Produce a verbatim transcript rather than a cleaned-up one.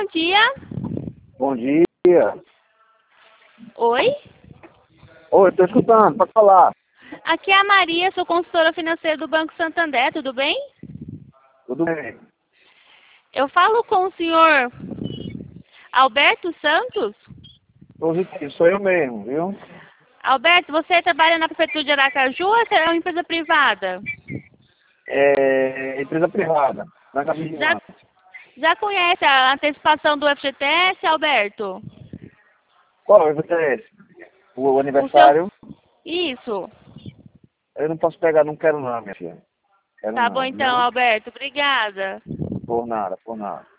bom dia. Bom dia. Oi? Oi, tô escutando, pode falar. Aqui é a Maria, sou consultora financeira do Banco Santander, tudo bem? Tudo bem? Eu falo com o senhor Alberto Santos? Positivo, sou eu mesmo, viu? Alberto, você trabalha na Prefeitura de Aracaju ou é uma empresa privada? É empresa privada, na Já, Vigilância. já conhece a antecipação do F G T S, Alberto? Qual é o F T S? O, o O seu... aniversário? Isso. Eu não posso pegar, não quero não, minha filha. Quero Tá bom não, então, viu? Alberto. Obrigada. Por nada, por nada.